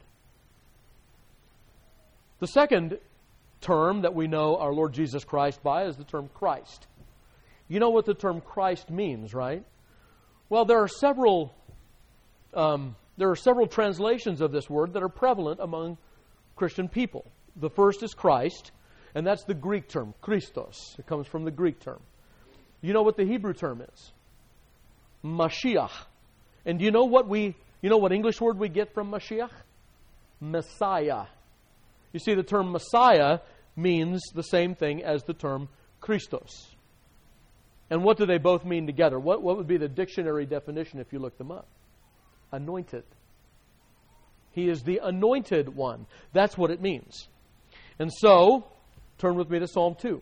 The second term that we know our Lord Jesus Christ by is the term Christ. You know what the term Christ means, right? Well, there are several um, there are several translations of this word that are prevalent among Christian people. The first is Christ, and that's the Greek term, Christos. It comes from the Greek term. You know what the Hebrew term is? Mashiach. And do you know what we you know what English word we get from Mashiach? Messiah. You see, the term Messiah means the same thing as the term Christos. And what do they both mean together? What, what would be the dictionary definition if you look them up? Anointed. He is the anointed one. That's what it means. And so, turn with me to Psalm two.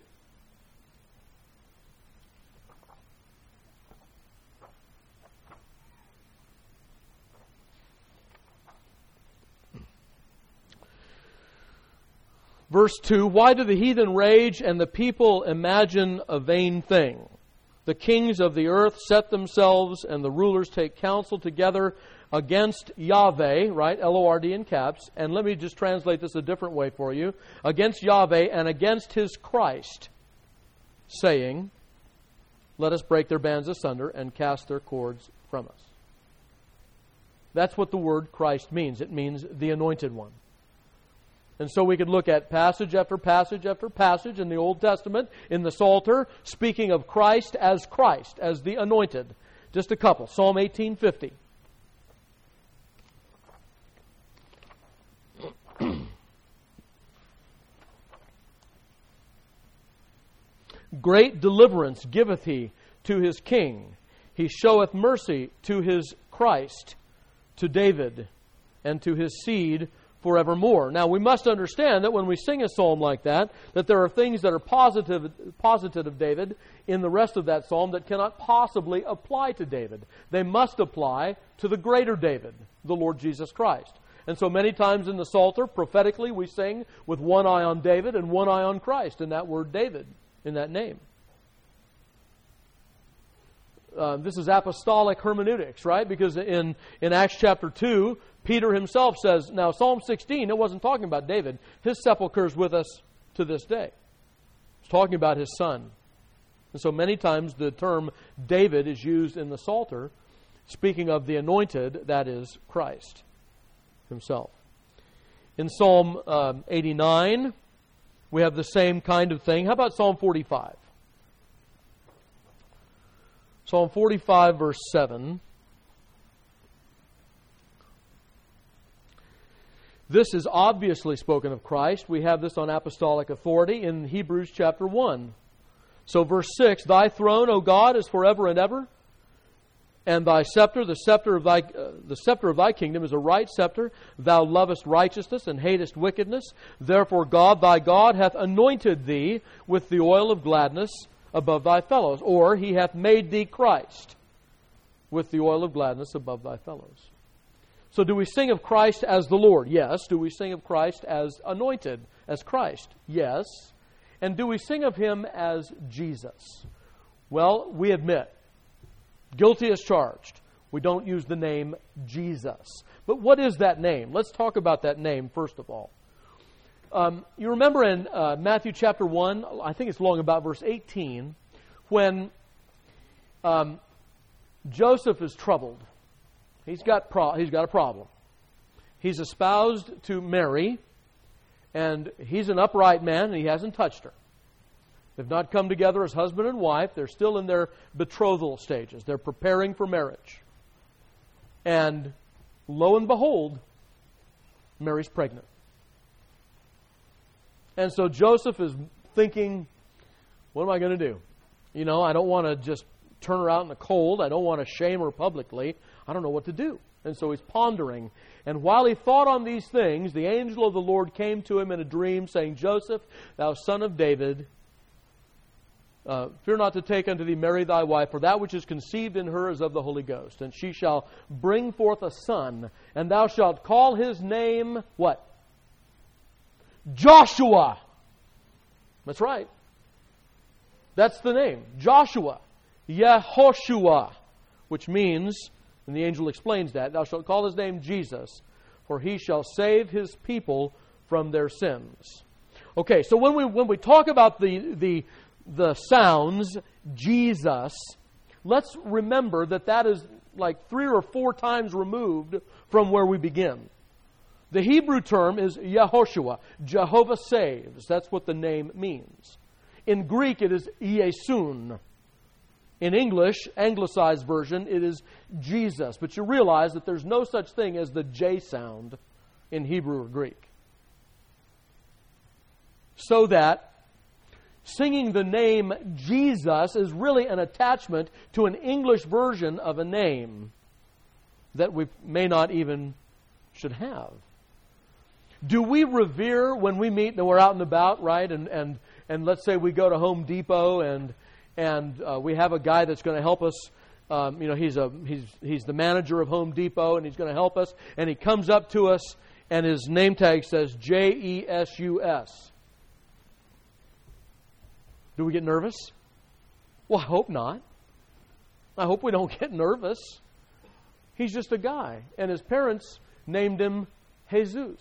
Verse two, why do the heathen rage and the people imagine a vain thing? The kings of the earth set themselves and the rulers take counsel together against Yahweh, right? L O R D in caps. And let me just translate this a different way for you. Against Yahweh and against His Christ, saying, let us break their bands asunder and cast their cords from us. That's what the word Christ means. It means the anointed one. And so we could look at passage after passage after passage in the Old Testament, in the Psalter, speaking of Christ as Christ, as the anointed. Just a couple. Psalm eighteen fifty. Great deliverance giveth He to His King. He showeth mercy to His Christ, to David, and to His seed forevermore. Now, we must understand that when we sing a psalm like that, that there are things that are positive, posited of David in the rest of that psalm that cannot possibly apply to David. They must apply to the greater David, the Lord Jesus Christ. And so many times in the Psalter, prophetically, we sing with one eye on David and one eye on Christ in that word David, in that name. Uh, this is apostolic hermeneutics, right? Because in, in Acts chapter two, Peter himself says, now Psalm sixteen, it wasn't talking about David. His sepulchre is with us to this day. It's talking about his son. And so many times the term David is used in the Psalter, speaking of the anointed, that is Christ Himself. In Psalm um, eighty-nine, we have the same kind of thing. How about Psalm forty-five? Psalm forty-five, verse seven. This is obviously spoken of Christ. We have this on apostolic authority in Hebrews chapter one. So verse six, Thy throne, O God, is forever and ever, and Thy scepter, the scepter of Thy uh, the scepter of Thy kingdom is a right scepter. Thou lovest righteousness and hatest wickedness. Therefore God, Thy God, hath anointed Thee with the oil of gladness above Thy fellows. Or He hath made Thee Christ with the oil of gladness above Thy fellows. So do we sing of Christ as the Lord? Yes. Do we sing of Christ as anointed, as Christ? Yes. And do we sing of Him as Jesus? Well, we admit, guilty as charged. We don't use the name Jesus. But what is that name? Let's talk about that name first of all. Um, you remember in uh, Matthew chapter one, I think it's long about verse eighteen, when um, Joseph is troubled. He's got pro- he's got a problem. He's espoused to Mary, and he's an upright man, and he hasn't touched her. They've not come together as husband and wife. They're still in their betrothal stages. They're preparing for marriage. And lo and behold, Mary's pregnant. And so Joseph is thinking, what am I going to do? You know, I don't want to just turn her out in the cold. I don't want to shame her publicly. I don't know what to do. And so he's pondering. And while he thought on these things, the angel of the Lord came to him in a dream, saying, Joseph, thou son of David, uh, fear not to take unto thee Mary thy wife, for that which is conceived in her is of the Holy Ghost. And she shall bring forth a son, and thou shalt call his name, what? Joshua. That's right. That's the name. Joshua. Yehoshua. Which means, and the angel explains that, thou shalt call his name Jesus, for he shall save his people from their sins. Okay, so when we when we talk about the the the sounds, Jesus, let's remember that that is like three or four times removed from where we begin. The Hebrew term is Yehoshua. Jehovah saves. That's what the name means. In Greek, it is Iesun. In English, anglicized version, it is Jesus. But you realize that there's no such thing as the J sound in Hebrew or Greek. So that singing the name Jesus is really an attachment to an English version of a name that we may not even should have. Do we revere when we meet and we're out and about, right? And and and let's say we go to Home Depot and and uh, we have a guy that's going to help us. Um, you know, he's a he's he's the manager of Home Depot, and he's going to help us. And he comes up to us, and his name tag says J E S U S. Do we get nervous? Well, I hope not. I hope we don't get nervous. He's just a guy, and his parents named him Jesus.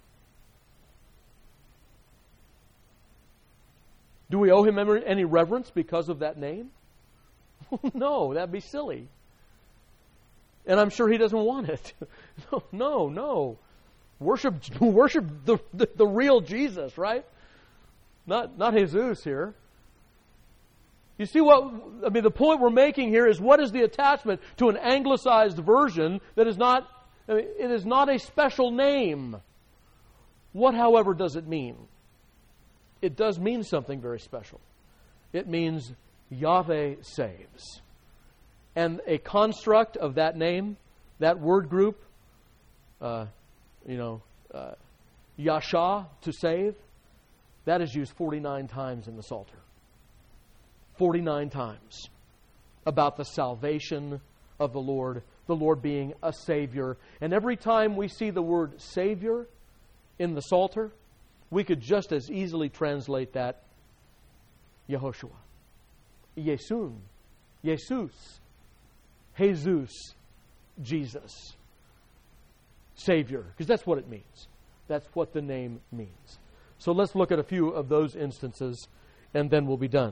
Do we owe him any reverence because of that name? No, that'd be silly. And I'm sure he doesn't want it. No, no, no. Worship, worship the, the, the real Jesus, right? Not, not Jesus here. You see what, I mean, the point we're making here is what is the attachment to an anglicized version that is not, I mean, it is not a special name. What, however, does it mean? It does mean something very special. It means Yahweh saves. And a construct of that name, that word group, uh, you know, uh, Yasha, to save, that is used forty-nine times in the Psalter. forty-nine times about the salvation of the Lord, the Lord being a Savior. And every time we see the word Savior in the Psalter, we could just as easily translate that Yehoshua, Yesun, Jesus, Jesus, Jesus, Savior, because that's what it means. That's what the name means. So let's look at a few of those instances, and then we'll be done.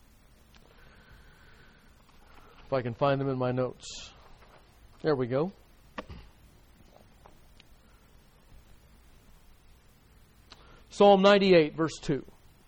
If I can find them in my notes. There we go. Psalm ninety-eight, verse two.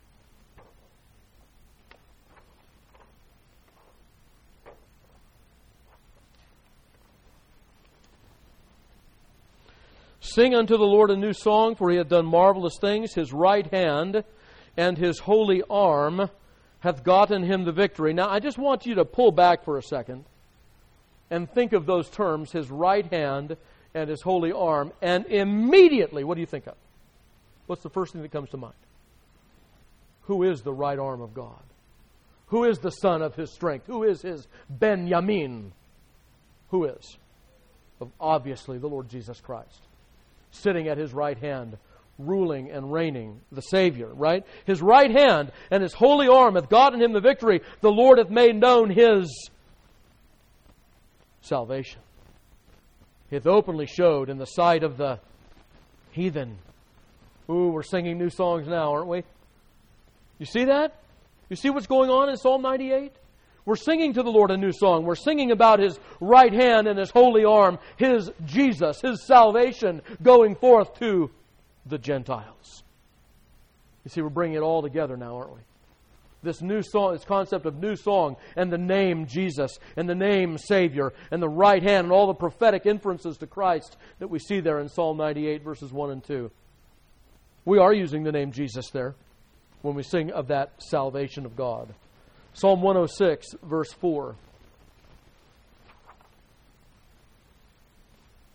Sing unto the Lord a new song, for he hath done marvelous things. His right hand and his holy arm hath gotten him the victory. Now, I just want you to pull back for a second and think of those terms, his right hand and his holy arm, and immediately, what do you think of? What's the first thing that comes to mind? Who is the right arm of God? Who is the son of his strength? Who is his Benjamin? Who is? Obviously, the Lord Jesus Christ, sitting at his right hand, ruling and reigning, the Savior, right? His right hand and his holy arm hath gotten him the victory. The Lord hath made known his salvation. He hath openly showed in the sight of the heathen. Ooh, we're singing new songs now, aren't we? You see that? You see what's going on in Psalm ninety-eight? We're singing to the Lord a new song. We're singing about His right hand and His holy arm, His Jesus, His salvation going forth to the Gentiles. You see, we're bringing it all together now, aren't we? This new song, this concept of new song, and the name Jesus, and the name Savior, and the right hand, and all the prophetic inferences to Christ that we see there in Psalm ninety-eight, verses one and two. We are using the name Jesus there when we sing of that salvation of God. Psalm one oh six, verse four.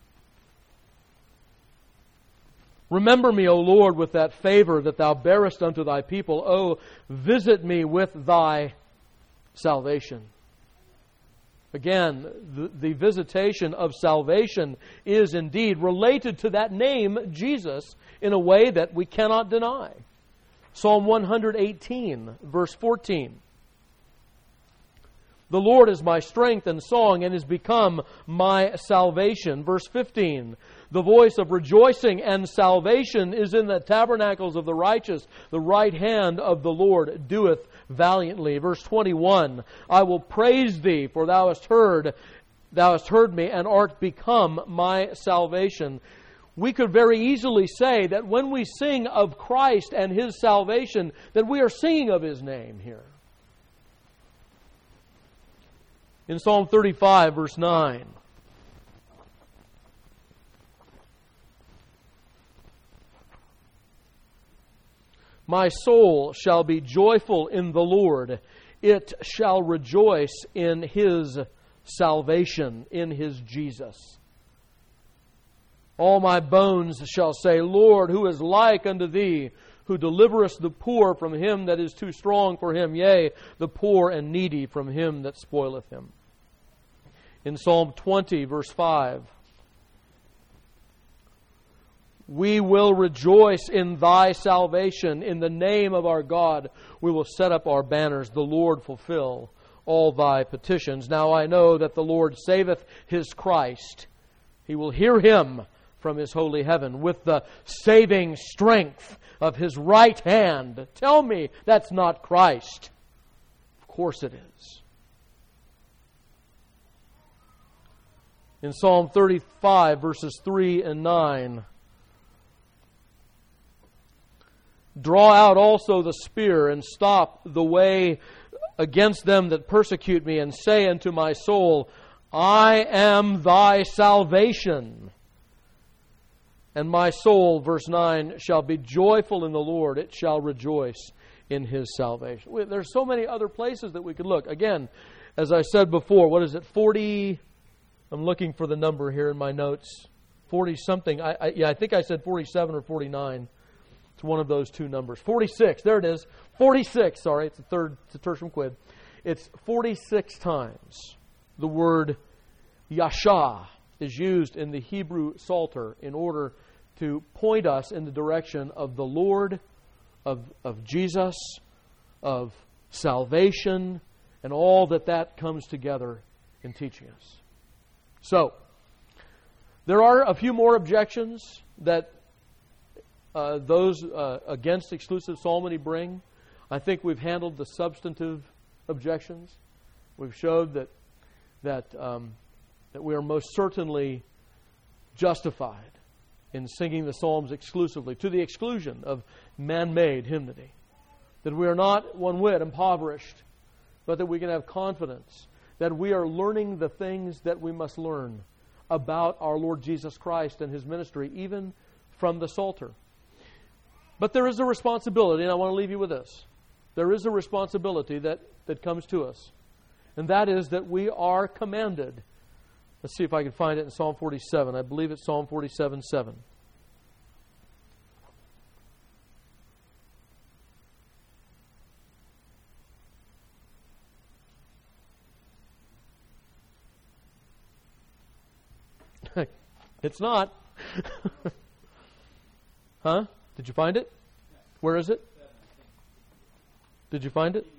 Remember me, O Lord, with that favor that Thou bearest unto Thy people. O visit me with Thy salvation. Again, the, the visitation of salvation is indeed related to that name, Jesus, in a way that we cannot deny. Psalm one eighteen, verse fourteen. The Lord is my strength and song, and is become my salvation. Verse fifteen. The voice of rejoicing and salvation is in the tabernacles of the righteous. The right hand of the Lord doeth valiantly. Verse twenty-one. I will praise Thee, for Thou hast heard, Thou hast heard me, and art become my salvation. We could very easily say that when we sing of Christ and His salvation, that we are singing of His name here. In Psalm thirty-five, verse nine. My soul shall be joyful in the Lord. It shall rejoice in His salvation, in His Jesus. All my bones shall say, Lord, who is like unto Thee, who deliverest the poor from him that is too strong for him, yea, the poor and needy from him that spoileth him. In Psalm twenty, verse five, we will rejoice in Thy salvation. In the name of our God, we will set up our banners. The Lord fulfill all Thy petitions. Now I know that the Lord saveth His Christ. He will hear Him from His holy heaven with the saving strength of His right hand. Tell me that's not Christ. Of course it is. In Psalm thirty-five, verses three and nine, draw out also the spear, and stop the way against them that persecute me, and say unto my soul, I am Thy salvation. And my soul, verse nine, shall be joyful in the Lord. It shall rejoice in His salvation. There's so many other places that we could look. Again, as I said before, what is it, forty... I'm looking for the number here in my notes. forty-something. I, I, yeah, I think I said forty-seven or forty-nine. It's one of those two numbers. forty-six. There it is. forty-six. Sorry, it's a third. It's a tertium quid. It's forty-six times the word Yasha is used in the Hebrew Psalter in order to point us in the direction of the Lord, of, of Jesus, of salvation, and all that that comes together in teaching us. So, there are a few more objections that uh, those uh, against exclusive psalmody bring. I think we've handled the substantive objections. We've showed that that um, that we are most certainly justified in singing the psalms exclusively, to the exclusion of man-made hymnody. That we are not one whit impoverished, but that we can have confidence that we are learning the things that we must learn about our Lord Jesus Christ and His ministry, even from the Psalter. But there is a responsibility, and I want to leave you with this. There is a responsibility that, that comes to us, and that is that we are commanded. Let's see if I can find it in Psalm forty-seven. I believe it's Psalm forty-seven seven. It's not. Huh? Did you find it? Where is it? Did you find it?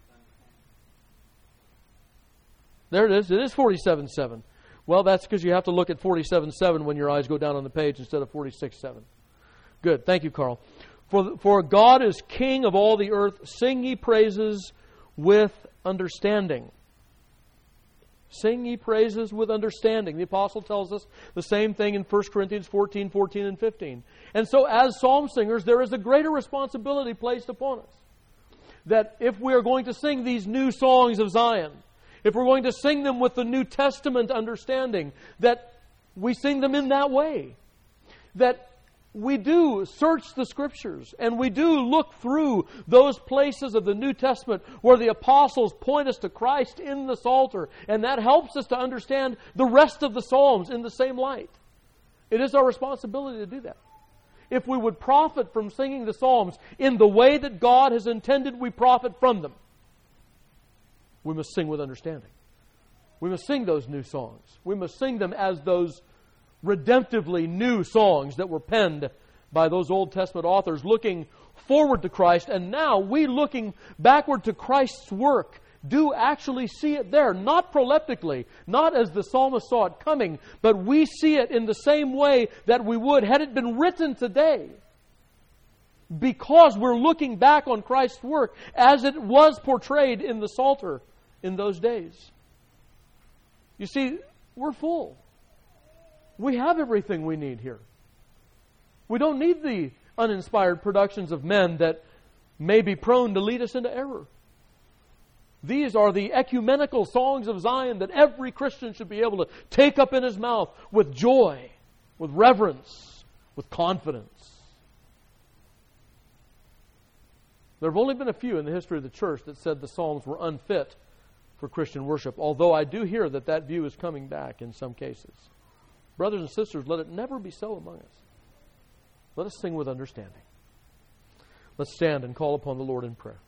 There it is. It is forty-seven seven. Well, that's because you have to look at forty-seven seven when your eyes go down on the page instead of forty-six seven. Good. Thank you, Carl. For, for God is King of all the earth. Sing ye praises with understanding. Sing ye praises with understanding. The apostle tells us the same thing in First Corinthians fourteen, fourteen, and fifteen. And so as psalm singers, there is a greater responsibility placed upon us. That if we are going to sing these new songs of Zion, if we're going to sing them with the New Testament understanding, that we sing them in that way. That we do search the Scriptures and we do look through those places of the New Testament where the apostles point us to Christ in the Psalter, and that helps us to understand the rest of the Psalms in the same light. It is our responsibility to do that. if we would profit from singing the Psalms in the way that God has intended we profit from them, we must sing with understanding. We must sing those new songs. We must sing them as those redemptively new songs that were penned by those Old Testament authors looking forward to Christ, and now we looking backward to Christ's work do actually see it there, not proleptically, not as the psalmist saw it coming, but we see it in the same way that we would had it been written today. Because we're looking back on Christ's work as it was portrayed in the Psalter in those days. You see, we're full. We have everything we need here. We don't need the uninspired productions of men that may be prone to lead us into error. These are the ecumenical songs of Zion that every Christian should be able to take up in his mouth with joy, with reverence, with confidence. There have only been a few in the history of the church that said the Psalms were unfit for Christian worship, although I do hear that that view is coming back in some cases. Brothers and sisters, let it never be so among us. Let us sing with understanding. Let's stand and call upon the Lord in prayer.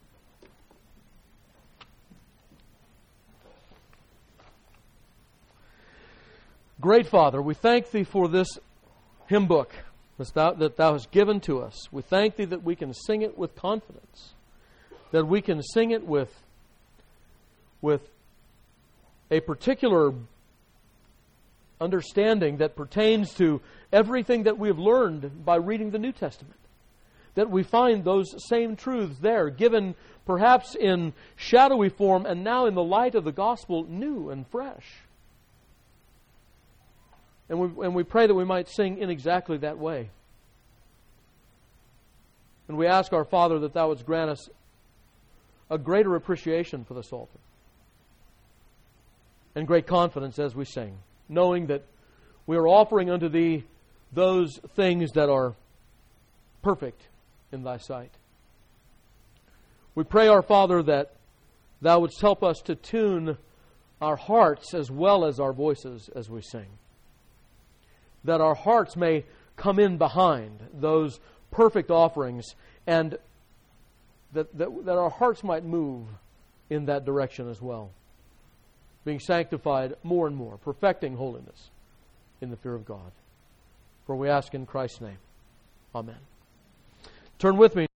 Great Father, we thank Thee for this hymn book that thou, that thou hast given to us. We thank Thee that we can sing it with confidence, that we can sing it with, with a particular understanding that pertains to everything that we have learned by reading the New Testament. That we find those same truths there, given perhaps in shadowy form and now in the light of the gospel, new and fresh. And we, and we pray that we might sing in exactly that way. And we ask our Father that Thou wouldst grant us a greater appreciation for the Psalter and great confidence as we sing, knowing that we are offering unto Thee those things that are perfect in Thy sight. We pray, our Father, that Thou wouldst help us to tune our hearts as well as our voices as we sing. That our hearts may come in behind those perfect offerings, and that, that, that our hearts might move in that direction as well, being sanctified more and more, perfecting holiness in the fear of God. For we ask in Christ's name. Amen. Turn with me